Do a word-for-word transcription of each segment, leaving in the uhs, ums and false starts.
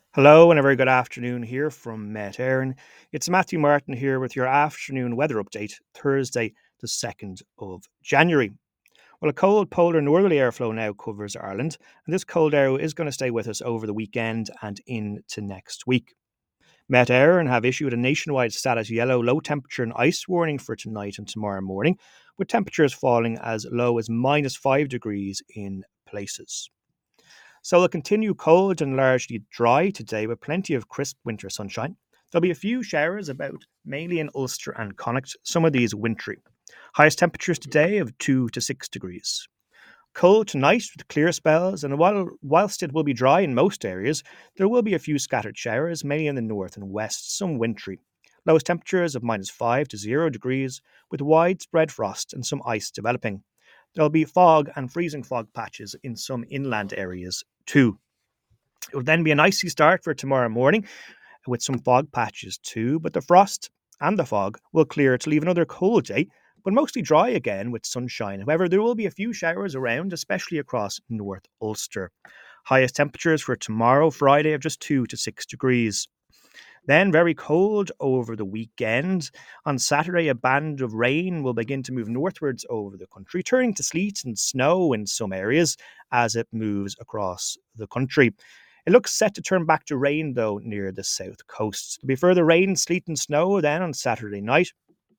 Hello and a very good afternoon here from Met Aaron. It's Matthew Martin here with your afternoon weather update, Thursday, the second of January. Well, a cold polar northerly airflow now covers Ireland, and this cold air is going to stay with us over the weekend and into next week. Met Aaron have issued a nationwide status yellow low temperature and ice warning for tonight and tomorrow morning, with temperatures falling as low as minus five degrees in places. So it'll continue cold and largely dry today with plenty of crisp winter sunshine. There'll be a few showers about, mainly in Ulster and Connacht, some of these wintry. Highest temperatures today of two to six degrees. Cold tonight with clear spells, and while, whilst it will be dry in most areas, there will be a few scattered showers, mainly in the north and west, some wintry. Lowest temperatures of minus five to zero degrees, with widespread frost and some ice developing. There'll be fog and freezing fog patches in some inland areas too. It will then be an icy start for tomorrow morning with some fog patches too, but the frost and the fog will clear to leave another cold day, but mostly dry again with sunshine. However, there will be a few showers around, especially across North Ulster. Highest temperatures for tomorrow, Friday, of just two to six degrees. Then very cold over the weekend. On Saturday, a band of rain will begin to move northwards over the country, turning to sleet and snow in some areas as it moves across the country. It looks set to turn back to rain, though, near the south coast. There'll be further rain, sleet, and snow then on Saturday night.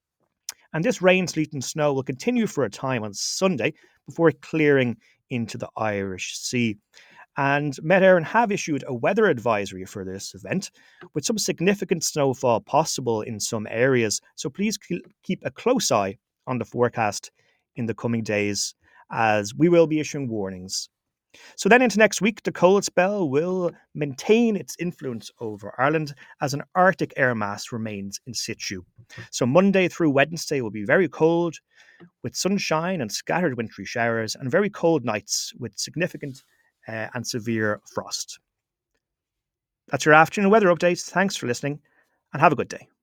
And this rain, sleet, and snow will continue for a time on Sunday before clearing into the Irish Sea. And Met Éireann have issued a weather advisory for this event, with some significant snowfall possible in some areas. So please keep a close eye on the forecast in the coming days, as we will be issuing warnings. So then into next week, the cold spell will maintain its influence over Ireland as an Arctic air mass remains in situ. So Monday through Wednesday will be very cold, with sunshine and scattered wintry showers, and very cold nights with significant uh, and severe frost. That's your afternoon weather update. Thanks for listening, and have a good day.